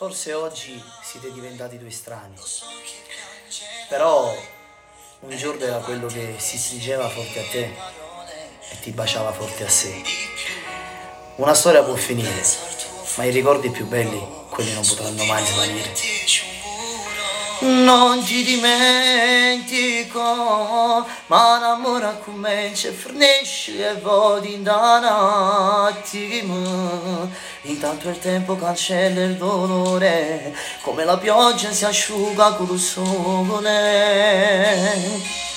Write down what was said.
Forse oggi siete diventati due strani, però un giorno era quello che si stringeva forte a te e ti baciava forte a sé. Una storia può finire, ma i ricordi più belli, quelli non potranno mai svanire. Non ti dimentico, ma l'amore comincia e fornisce e vodi da un attimo. Intanto il tempo cancella il dolore, come la pioggia si asciuga col sole.